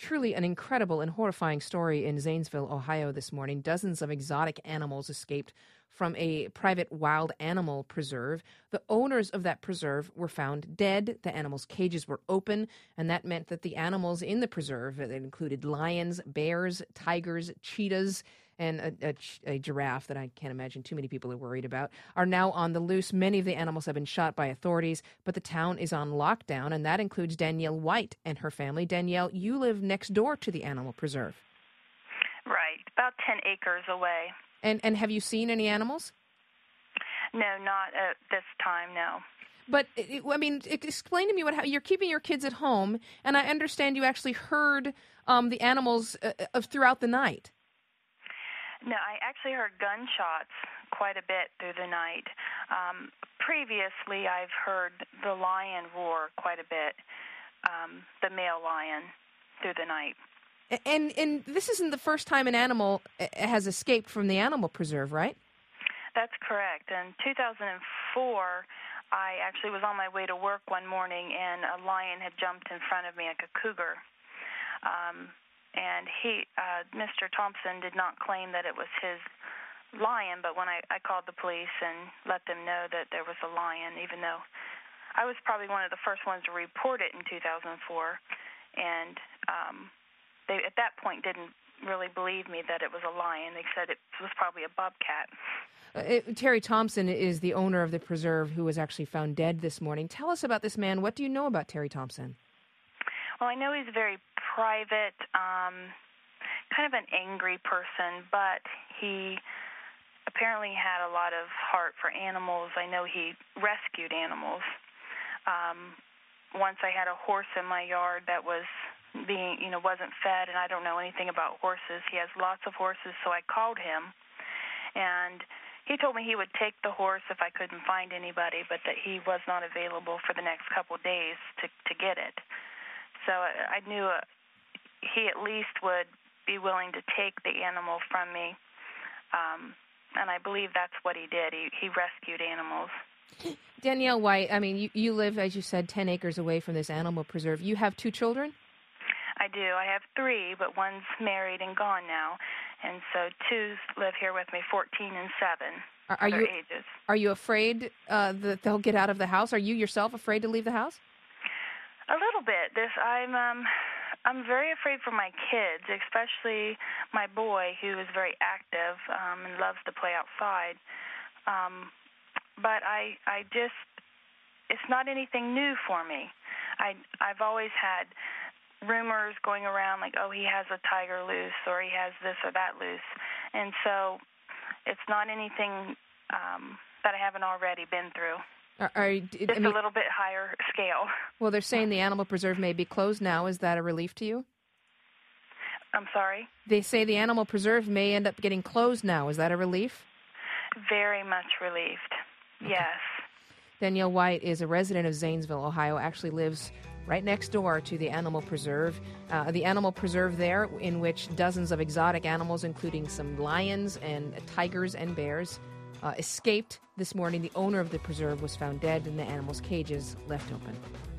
truly an incredible and horrifying story in Zanesville, Ohio this morning. Dozens of exotic animals escaped from a private wild animal preserve. The owners of that preserve were found dead. The animals' cages were open, and that meant that the animals in the preserve, that included lions, bears, tigers, cheetahs, and a giraffe that I can't imagine too many people are worried about, are now on the loose. Many of the animals have been shot by authorities, but the town is on lockdown, and that includes Danielle White and her family. Danielle, you live next door to the animal preserve. Right, about 10 acres away. And have you seen any animals? No, not at this time, no. But, explain to me how you're keeping your kids at home, and I understand you actually heard the animals throughout the night. No, I actually heard gunshots quite a bit through the night. Previously, I've heard the lion roar quite a bit, the male lion, through the night. And this isn't the first time an animal has escaped from the animal preserve, right? That's correct. In 2004, I actually was on my way to work one morning, and a lion had jumped in front of me like a cougar. And Mr. Thompson did not claim that it was his lion, but when I called the police and let them know that there was a lion, even though I was probably one of the first ones to report it in 2004, and they at that point didn't really believe me that it was a lion. They said it was probably a bobcat. Terry Thompson is the owner of the preserve who was actually found dead this morning. Tell us about this man. What do you know about Terry Thompson? Well, I know he's a very private, kind of an angry person, but he apparently had a lot of heart for animals. I know he rescued animals. Once I had a horse in my yard that was wasn't fed, and I don't know anything about horses. He has lots of horses, so I called him, and he told me he would take the horse if I couldn't find anybody, but that he was not available for the next couple of days to get it. So I knew he at least would be willing to take the animal from me, and I believe that's what he did. He rescued animals. Danielle White, you live, as you said, 10 acres away from this animal preserve. You have 2 children? I do. I have 3, but one's married and gone now, and so 2 live here with me, 14 and 7, their ages. Are you afraid that they'll get out of the house? Are you yourself afraid to leave the house? A little bit. I'm very afraid for my kids, especially my boy, who is very active and loves to play outside. But it's not anything new for me. I've always had rumors going around like, oh, he has a tiger loose, or he has this or that loose, and so it's not anything that I haven't already been through. Just a little bit higher scale. Well, they're saying the animal preserve may be closed now. Is that a relief to you? I'm sorry? They say the animal preserve may end up getting closed now. Is that a relief? Very much relieved, okay. Yes. Danielle White is a resident of Zanesville, Ohio, actually lives right next door to the animal preserve. The animal preserve there, in which dozens of exotic animals, including some lions and tigers and bears, escaped this morning. The owner of the preserve was found dead and the animals' cages left open.